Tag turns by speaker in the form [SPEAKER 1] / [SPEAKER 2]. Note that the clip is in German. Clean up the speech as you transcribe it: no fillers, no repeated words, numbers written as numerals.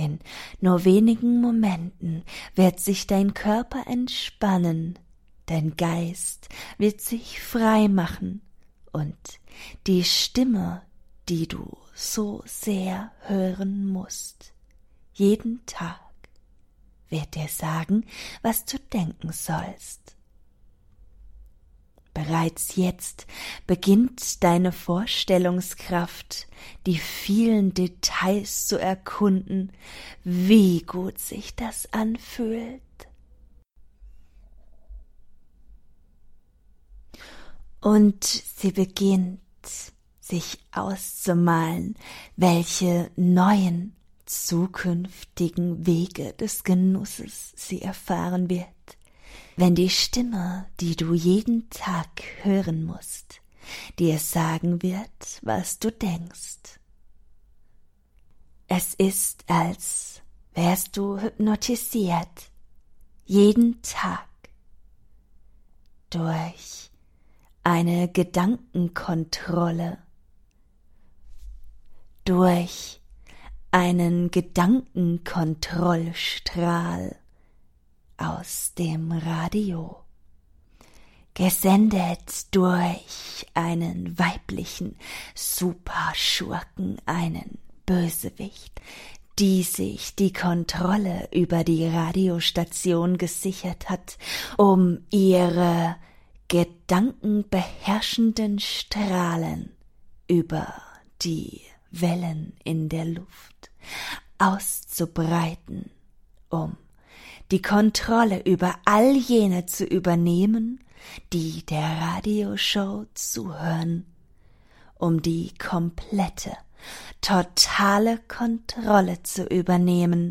[SPEAKER 1] In nur wenigen Momenten wird sich dein Körper entspannen, dein Geist wird sich frei machen und die Stimme, die du so sehr hören musst, jeden Tag wird dir sagen, was du denken sollst. Bereits jetzt beginnt deine Vorstellungskraft, die vielen Details zu erkunden, wie gut sich das anfühlt. Und sie beginnt, sich auszumalen, welche neuen, zukünftigen Wege des Genusses sie erfahren wird, wenn die Stimme, die du jeden Tag hören musst, dir sagen wird, was du denkst. Es ist, als wärst du hypnotisiert, jeden Tag, durch eine Gedankenkontrolle, durch einen Gedankenkontrollstrahl aus dem Radio, gesendet durch einen weiblichen Superschurken, einen Bösewicht, die sich die Kontrolle über die Radiostation gesichert hat, um ihre gedankenbeherrschenden Strahlen über die Wellen in der Luft auszubreiten, um die Kontrolle über all jene zu übernehmen, die der Radioshow zuhören, um die komplette, totale Kontrolle zu übernehmen